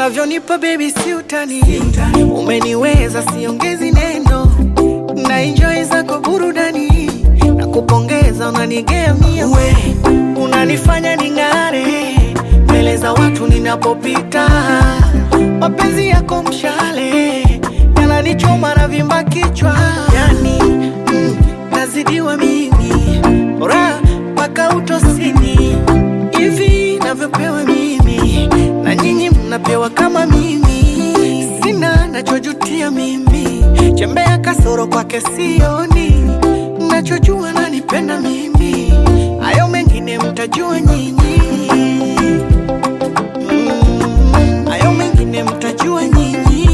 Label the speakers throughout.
Speaker 1: Unavyonipa baby si utani, umeniweza siongezi neno, na enjoy zako burudani, na kupongeza unanigea mia. We unanifanya ning'are mbele za watu ninapopita, mapenzi yako mshale yananichoma na vimba kichwa. Yani nazidiwa mimi, ora mpaka utosini, hivi navyopewa mimi na nyinyi mnapewa kama mimi. Sina nachojutia mimi, chembea kasoro kwake sioni, nachojua nanipenda mimi, hayo mengine mtajua nyinyi. Hayo mengine mtajua nyinyi.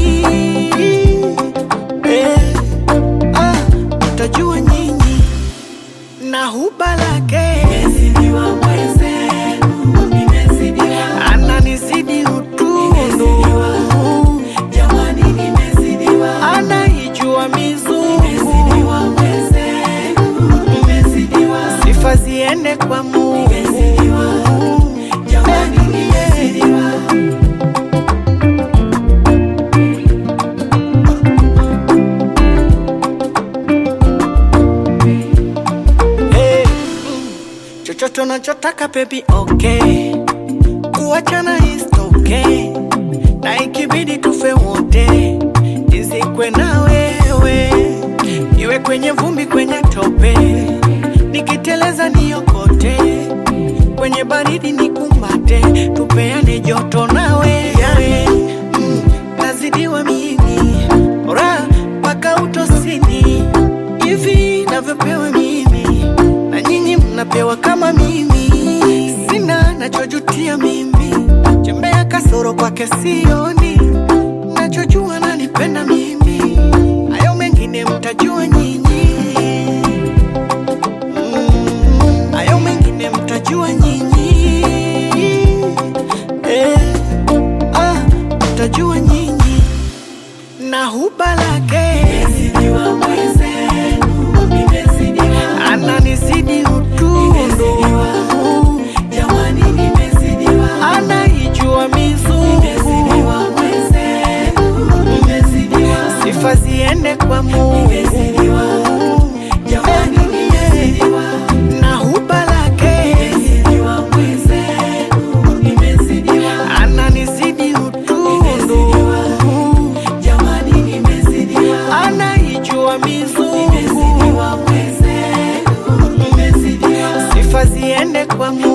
Speaker 1: Mtajua nyinyi. Na huba lake ananizidi utundu, anaijua mizungu, sifa ziende kwa Mungu. Chochote unachotaka baby okay, kuachana is okay, na ikibidi tufe wote, nizikwe na wewe, iwe kwenye vumbi kwenye tope, nikiteleza niokote, kwenye baridi nikumbate, tupeane joto na wewe. Nazidiwa mimi, ora mpaka utosini, hivi navyopewa mimi na nyinyi mnapewa kama mimi. Sina nachojutia mimi, chembea kasoro kwake sioni, nachojua nanipenda mimi, hayo mengine mtajua nyinyi. Hayo mengine mtajua nyinyi. Mtajua nyinyi. Na huba lake ananizidi utundu, anaijua mizungu, sifa ziende kwa Mungu. Na huba lake ananizidi utundu, anaijua mizungu, sifa ziende kwa Mungu.